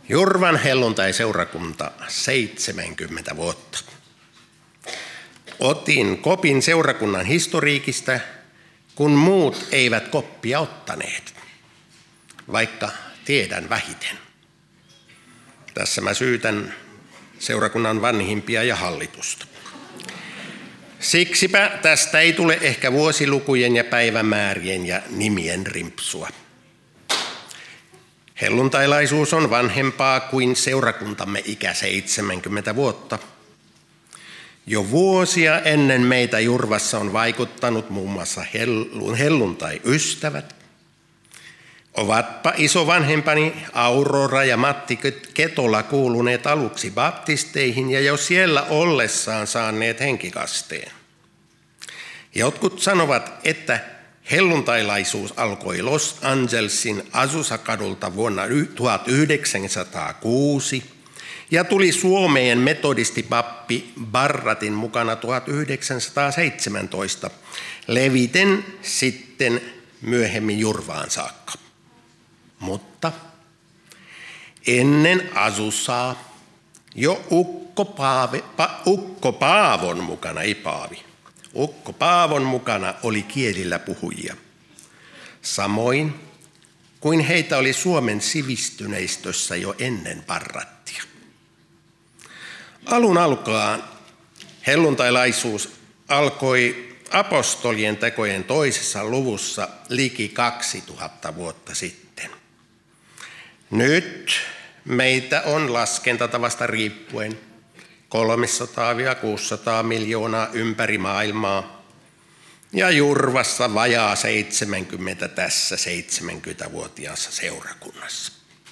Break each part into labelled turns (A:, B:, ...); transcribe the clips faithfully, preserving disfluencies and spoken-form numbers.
A: Jurvan helluntai-seurakunta seitsemänkymmentä vuotta. Otin kopin seurakunnan historiikista, kun muut eivät koppia ottaneet, vaikka tiedän vähiten. Tässä mä syytän seurakunnan vanhimpia ja hallitusta. Siksipä tästä ei tule ehkä vuosilukujen ja päivämäärien ja nimien rimpsua. Helluntailaisuus on vanhempaa kuin seurakuntamme ikä seitsemänkymmentä vuotta. Jo vuosia ennen meitä Jurvassa on vaikuttanut muun muassa helluntai-ystävät. Ovatpa isovanhempani Aurora ja Matti Ketola kuuluneet aluksi baptisteihin ja jo siellä ollessaan saaneet henkikasteen. Jotkut sanovat, että helluntailaisuus alkoi Los Angelesin Azusa-kadulta vuonna tuhatyhdeksänsataakuusi ja tuli Suomeen metodistipappi Barratin mukana tuhatyhdeksänsataaseitsemäntoista, leviten sitten myöhemmin Jurvaan saakka. Mutta ennen Azusaa jo Ukko, Paave, pa, Ukko Paavon mukana, ei Paavi, Ukko Paavon mukana oli kielillä puhujia. Samoin kuin heitä oli Suomen sivistyneistössä jo ennen Barrattia. Alun alkaen helluntailaisuus alkoi apostolien tekojen toisessa luvussa liki kaksituhatta vuotta sitten. Nyt meitä on laskentatavasta riippuen kolmesataa kuusisataa miljoonaa ympäri maailmaa ja Jurvassa vajaa seitsemänkymmentä tässä seitsemänkymmentävuotiaassa seurakunnassa.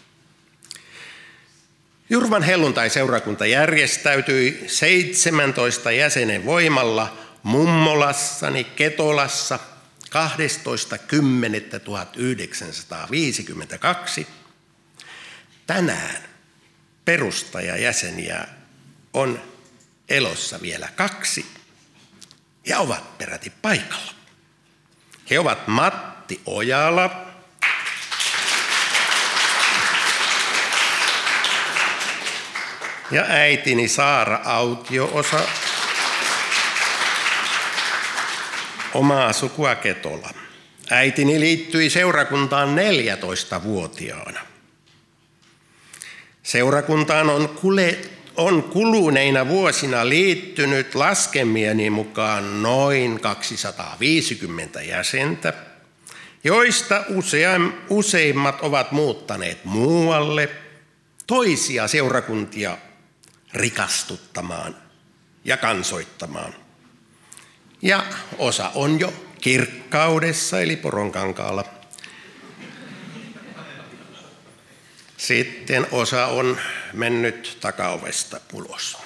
A: Jurvan helluntai-seurakunta järjestäytyi seitsemäntoista jäsenen voimalla mummolassani Ketolassa kahdestoista kymmenettä tuhatyhdeksänsataaviisikymmentäkaksi. Tänään perustajajäseniä on elossa vielä kaksi ja ovat peräti paikalla. He ovat Matti Ojala ja äitini Saara Autio-osa, omaa sukua Ketola. Äitini liittyi seurakuntaan neljätoistavuotiaana. Seurakuntaan on, kule, on kuluneina vuosina liittynyt laskemieni mukaan noin kaksisataaviisikymmentä jäsentä, joista useimmat ovat muuttaneet muualle toisia seurakuntia rikastuttamaan ja kansoittamaan. Ja osa on jo Kirkkaudessa eli Poronkankaalla. Sitten osa on mennyt takaovesta ulos.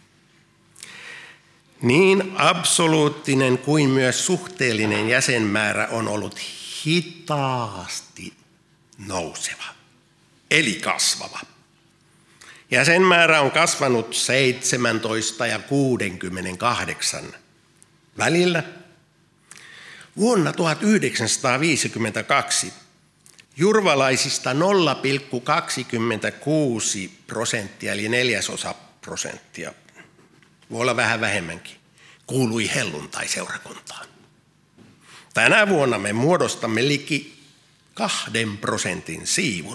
A: Niin absoluuttinen kuin myös suhteellinen jäsenmäärä on ollut hitaasti nouseva, eli kasvava. Jäsenmäärä on kasvanut seitsemäntoista ja kuusikymmentäkahdeksan välillä. Vuonna tuhatyhdeksänsataaviisikymmentäkaksi jurvalaisista nolla pilkku kaksikymmentäkuusi prosenttia eli neljäsosa prosenttia, voi olla vähän vähemmänkin, kuului helluntai-seurakuntaan. Tänä vuonna me muodostamme liki kahden prosentin siivun.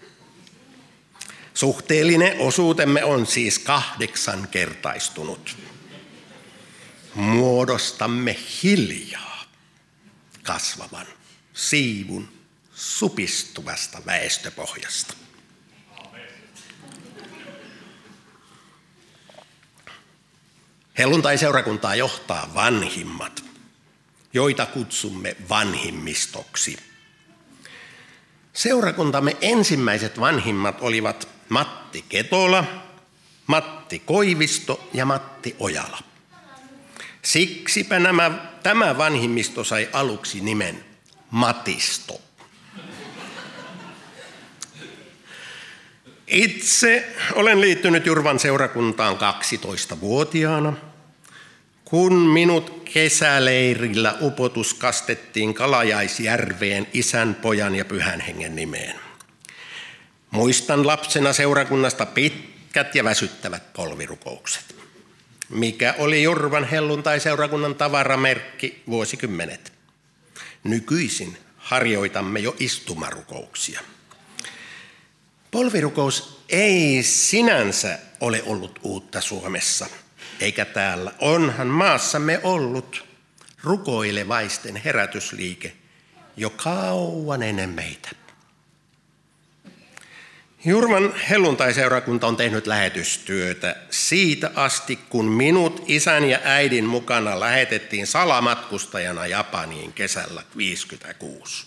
A: Suhteellinen osuutemme on siis kahdeksankertaistunut. Muodostamme hiljaa kasvavan siivun supistuvasta väestöpohjasta. Helluntai-seurakuntaa johtaa vanhimmat, joita kutsumme vanhimmistoksi. Seurakuntamme ensimmäiset vanhimmat olivat Matti Ketola, Matti Koivisto ja Matti Ojala. Siksipä nämä, tämä vanhimmisto sai aluksi nimen Matisto. Itse olen liittynyt Jurvan seurakuntaan kaksitoistavuotiaana, kun minut kesäleirillä upotus kastettiin Kalajaisjärveen Isän, Pojan ja Pyhän Hengen nimeen. Muistan lapsena seurakunnasta pitkät ja väsyttävät polvirukoukset, mikä oli Jurvan helluntai-seurakunnan tavaramerkki vuosikymmenet. Nykyisin harjoitamme jo istumarukouksia. Polvirukous ei sinänsä ole ollut uutta Suomessa, eikä täällä. Onhan maassamme ollut rukoilevaisten herätysliike jo kauan ennen meitä. Jurvan helluntai-seurakunta on tehnyt lähetystyötä siitä asti, kun minut isän ja äidin mukana lähetettiin salamatkustajana Japaniin kesällä viisikymmentäkuusi.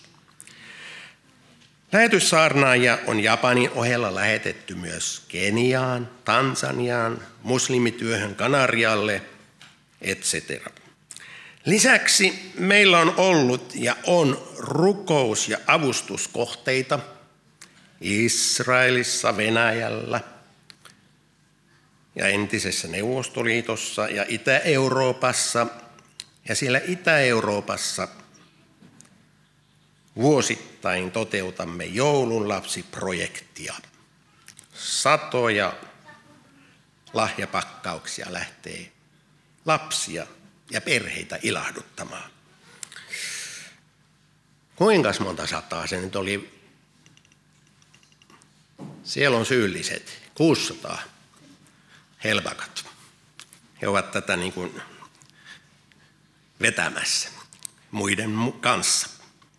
A: Lähetyssaarnaajia on Japanin ohella lähetetty myös Keniaan, Tansaniaan, muslimityöhön Kanarialle, et cetera. Lisäksi meillä on ollut ja on rukous- ja avustuskohteita Israelissa, Venäjällä ja entisessä Neuvostoliitossa ja Itä-Euroopassa. Ja siellä Itä-Euroopassa vuosittain toteutamme joulunlapsiprojektia. Satoja lahjapakkauksia lähtee lapsia ja perheitä ilahduttamaan. Kuinkas monta sataa se nyt oli? Siellä on syylliset, kuusisataa helvakat. He ovat tätä niin kuin vetämässä muiden kanssa.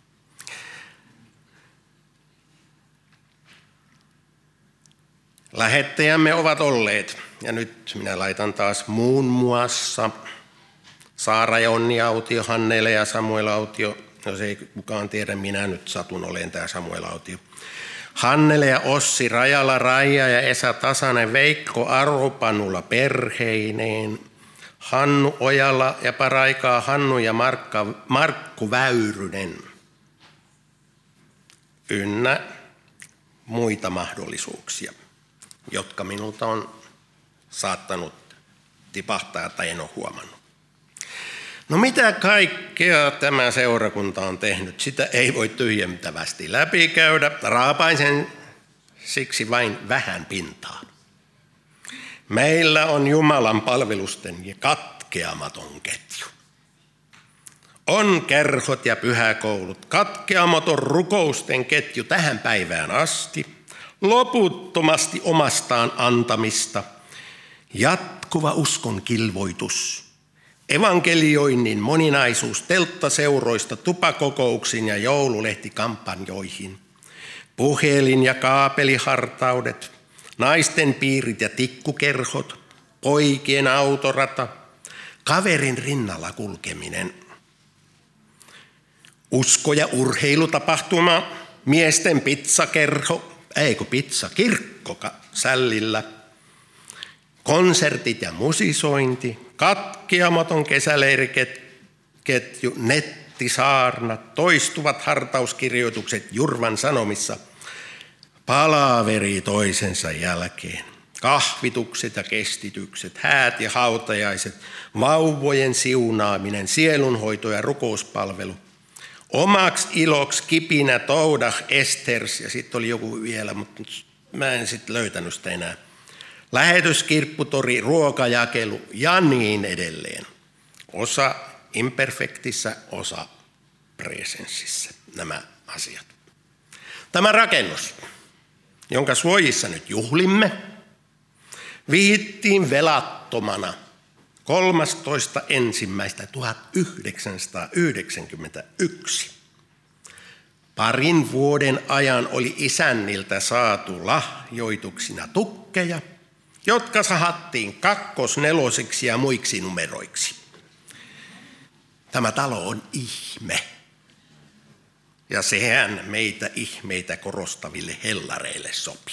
A: Lähettäjämme ovat olleet, ja nyt minä laitan taas muun muassa Saara ja Onni Autio, Hannele ja Samuel Autio. Jos ei kukaan tiedä, minä nyt satun olen tämä Samuel Autio. Hannele ja Ossi Rajala, Raija ja Esa Tasanen, Veikko Aropanula perheineen, Hannu Ojala ja paraikaa Hannu ja Markka, Markku Väyrynen ynnä muita mahdollisuuksia, jotka minulta on saattanut tipahtaa tai en ole huomannut. No mitä kaikkea tämä seurakunta on tehnyt, sitä ei voi tyhjentävästi läpikäydä. Raapaisen siksi vain vähän pintaa. Meillä on Jumalan palvelusten ja katkeamaton ketju. On kerhot ja pyhäkoulut, katkeamaton rukousten ketju tähän päivään asti, loputtomasti omastaan antamista, jatkuva uskon kilvoitus, evankelioinnin moninaisuus telttaseuroista tupakokouksiin ja joululehtikampanjoihin, puhelin- ja kaapelihartaudet, naisten piirit ja tikkukerhot, poikien autorata, kaverin rinnalla kulkeminen, usko- ja urheilutapahtuma, miesten pizzakerho, eikö pizza, kirkko Sällillä, konsertit ja musisointi, katkeamaton kesäleiriketju, nettisaarnat, toistuvat hartauskirjoitukset Jurvan Sanomissa, palaveri toisensa jälkeen, kahvitukset ja kestitykset, häät ja hautajaiset, vauvojen siunaaminen, sielunhoito ja rukouspalvelu, omaksi iloksi kipinä, toudah, esters ja sitten oli joku vielä, mutta mä en sitten löytänyt sitä enää. Lähetyskirpputori, ruokajakelu ja niin edelleen. Osa imperfektissä, osa presenssissä nämä asiat. Tämä rakennus, jonka suojissa nyt juhlimme, vihittiin velattomana kolmastoista ensimmäistä tuhatyhdeksänsataayhdeksänkymmentäyksi. Parin vuoden ajan oli isänniltä saatu lahjoituksina tukkeja, jotka sahattiin kakkosnelosiksi ja muiksi numeroiksi. Tämä talo on ihme. Ja sehän meitä ihmeitä korostaville hellareille sopii.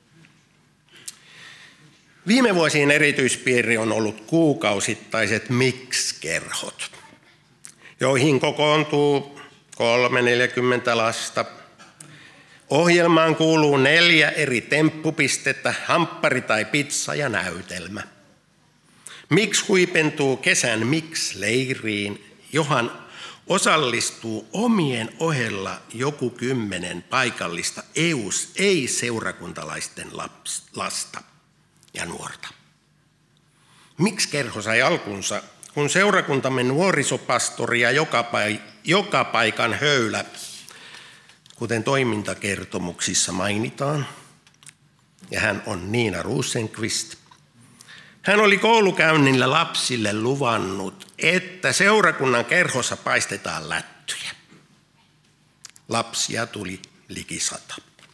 A: Viime vuosien erityispiirre on ollut kuukausittaiset mix-kerhot, joihin kokoontuu kolme neljäkymmentä lasta. Ohjelmaan kuuluu neljä eri temppupistettä, hamppari tai pizza ja näytelmä. Mix huipentuu kesän Mix-leiriin, johon osallistuu omien ohella joku kymmenen paikallista ei-seurakuntalaisten lasta ja nuorta. Miksi kerho sai alkunsa, kun seurakuntamme nuorisopastori ja joka, paik- joka paikan höylä, kuten toimintakertomuksissa mainitaan, ja hän on Niina Rosenqvist. Hän oli koulukäynnillä lapsille luvannut, että seurakunnan kerhossa paistetaan lättyjä. Lapsia tuli liki sata.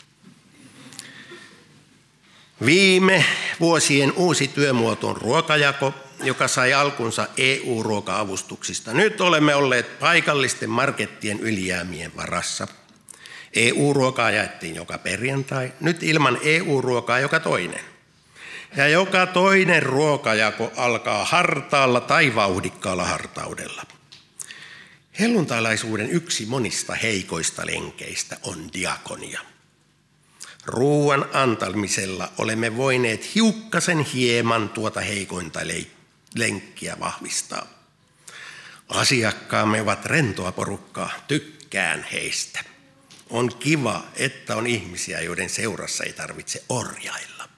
A: Viime vuosien uusi työmuoto on ruokajako, joka sai alkunsa E U-ruoka-avustuksista. Nyt olemme olleet paikallisten markettien ylijäämien varassa. E U-ruokaa jaettiin joka perjantai, nyt ilman E U-ruokaa joka toinen. Ja joka toinen ruokajako alkaa hartaalla tai vauhdikkaalla hartaudella. Helluntailaisuuden yksi monista heikoista lenkeistä on diakonia. Ruuan antamisella olemme voineet hiukkasen hieman tuota heikointa lenkkiä vahvistaa. Asiakkaamme ovat rentoa porukkaa, tykkään heistä. On kiva, että on ihmisiä, joiden seurassa ei tarvitse orjailla.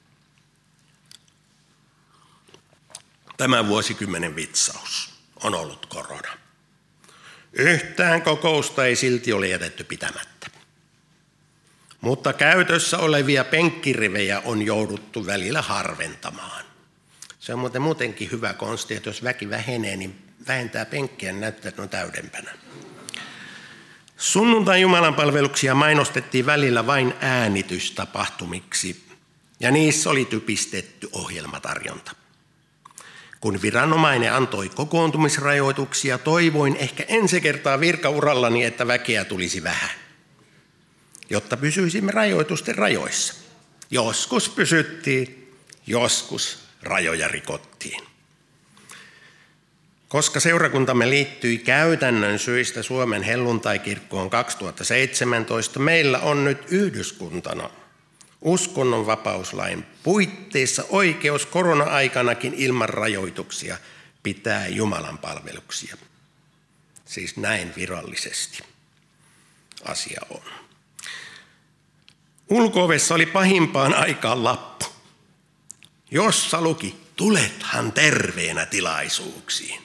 A: Tämän vuosikymmenen vitsaus on ollut korona. Yhtään kokousta ei silti ole jätetty pitämättä. Mutta käytössä olevia penkkirivejä on jouduttu välillä harventamaan. Se on muuten muutenkin hyvä konsti, että jos väki vähenee, niin vähentää penkkiä ja näyttää, että on täydempänä. Sunnuntai jumalanpalveluksia mainostettiin välillä vain äänitystapahtumiksi, ja niissä oli typistetty ohjelmatarjonta. Kun viranomainen antoi kokoontumisrajoituksia, toivoin ehkä ensi kertaa virkaurallani, että väkeä tulisi vähän, jotta pysyisimme rajoitusten rajoissa. Joskus pysyttiin, joskus rajoja rikottiin. Koska seurakuntamme liittyi käytännön syistä Suomen helluntaikirkkoon kaksituhattaseitsemäntoista, meillä on nyt yhdyskuntana uskonnonvapauslain puitteissa oikeus korona-aikanakin ilman rajoituksia pitää Jumalan palveluksia. Siis näin virallisesti asia on. Ulko-ovessa oli pahimpaan aikaan lappu, jossa luki, tulethan terveenä tilaisuuksiin.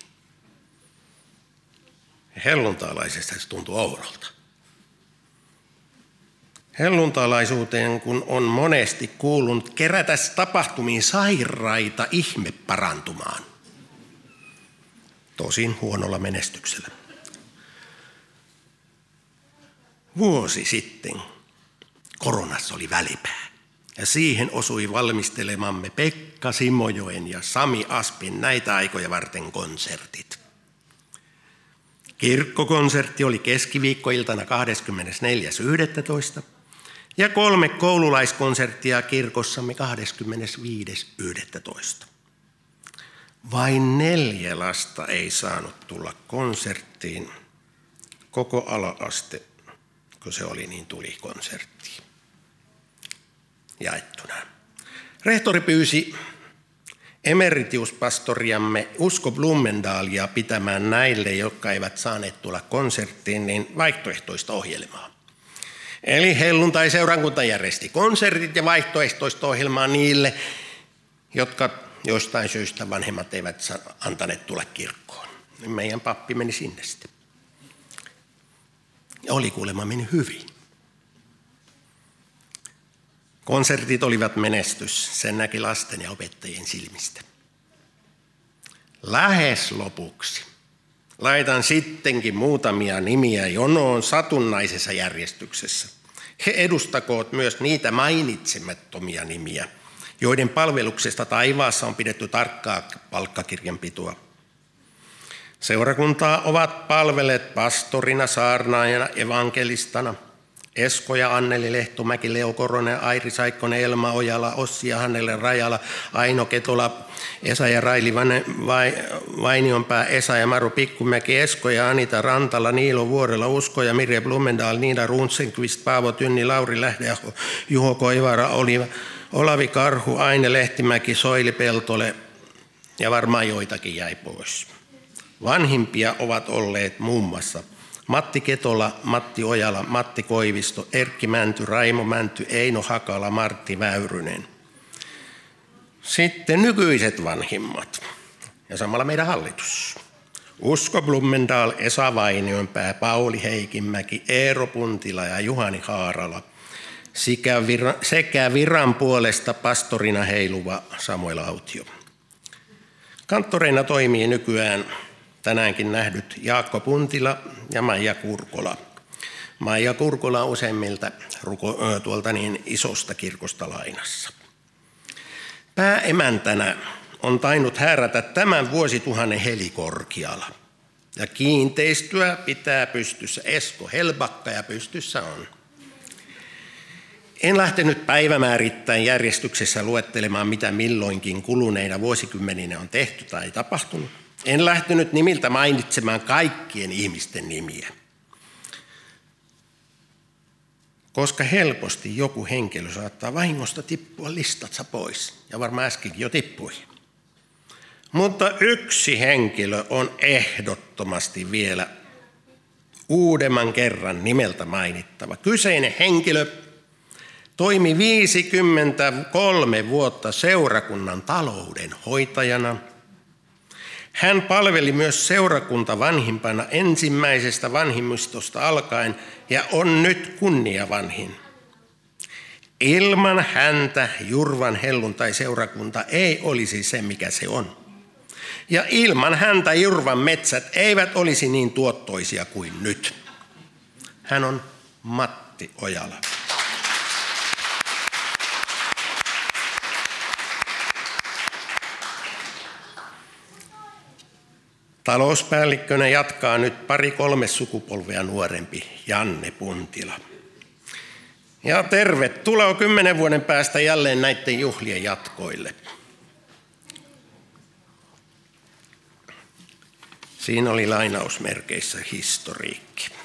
A: Helluntalaisesta se tuntuu oudolta. Helluntalaisuuteen, kun on monesti kuulunut kerätä tapahtumiin sairaita ihme parantumaan. Tosin huonolla menestyksellä. Vuosi sitten koronassa oli välipää. Ja siihen osui valmistelemamme Pekka Simojoen ja Sami Aspin näitä aikoja varten konsertit. Kirkkokonsertti oli keskiviikkoiltana kahdeskymmenesneljäs yhdestoista ja kolme koululaiskonserttia kirkossamme kahdeskymmenesviides yhdestoista Vain neljä lasta ei saanut tulla konserttiin. Koko ala-aste, kun se oli, niin tuli konserttiin jaettuna. Rehtori pyysi emeritiuspastoriamme Usko Blumendalia pitämään näille, jotka eivät saaneet tulla konserttiin, niin vaihtoehtoista ohjelmaa. Eli helluntai-seurakunta järjesti konsertit ja vaihtoehtoista ohjelmaa niille, jotka jostain syystä vanhemmat eivät antaneet tulla kirkkoon. Meidän pappi meni sinne sitten. Ja oli kuulemma meni hyvin. Konsertit olivat menestys, sen näki lasten ja opettajien silmistä. Lähes lopuksi laitan sittenkin muutamia nimiä jonoon satunnaisessa järjestyksessä. He edustakoot myös niitä mainitsemattomia nimiä, joiden palveluksesta taivaassa on pidetty tarkkaa palkkakirjanpitoa. Seurakuntaa ovat palvelleet pastorina, saarnaajana, evankelistana Esko ja Anneli Lehtomäki, Leo Koronen, Airi Saikkonen, Elma Ojala, Ossi ja Hannele Rajala, Aino Ketola, Esa ja Raili Vainionpää, Esa ja Maru Pikkumäki, Esko ja Anita Rantala, Niilo Vuorela, Usko ja Mirja Blumendal, Niina Runsenqvist, Paavo Tynni, Lauri Lähdeaho, Juho Koivara, Oliva, Olavi Karhu, Aine Lehtimäki, Soili Peltole ja varmaan joitakin jäi pois. Vanhimpia ovat olleet muun muassa Matti Ketola, Matti Ojala, Matti Koivisto, Erkki Mänty, Raimo Mänty, Eino Hakala, Martti Väyrynen. Sitten nykyiset vanhimmat ja samalla meidän hallitus. Usko Blumendahl, Esa Vainionpää, Pauli Heikinmäki, Eero Puntila ja Juhani Haarala sekä viran, sekä viran puolesta pastorina heiluva Samuel Autio. Kanttoreina toimii nykyään tänäänkin nähdyt Jaakko Puntila ja Maija Kurkola. Maija Kurkola useimmilta ruko, tuolta niin isosta kirkosta lainassa. Pääemäntänä on tainnut häärätä tämän vuosituhannen Heli Korkiala. Ja kiinteistöä pitää pystyssä Esko Helbakka ja pystyssä on. En lähtenyt päivämäärittäin järjestyksessä luettelemaan, mitä milloinkin kuluneina vuosikymmeninä on tehty tai tapahtunut. En lähtenyt nimiltä mainitsemaan kaikkien ihmisten nimiä, koska helposti joku henkilö saattaa vahingosta tippua listatsa pois, ja varmaan äskenkin jo tippui. Mutta yksi henkilö on ehdottomasti vielä uudemman kerran nimeltä mainittava. Kyseinen henkilö toimi viisikymmentäkolme vuotta seurakunnan taloudenhoitajana. Hän palveli myös seurakunta vanhimpana ensimmäisestä vanhimmistosta alkaen ja on nyt kunniavanhin. Ilman häntä Jurvan helluntai-seurakunta ei olisi se, mikä se on. Ja ilman häntä Jurvan metsät eivät olisi niin tuottoisia kuin nyt. Hän on Matti Ojala. Talouspäällikkönä jatkaa nyt pari-kolme sukupolvea nuorempi Janne Puntila. Ja tervetuloa kymmenen vuoden päästä jälleen näiden juhlien jatkoille. Siinä oli lainausmerkeissä historiikki.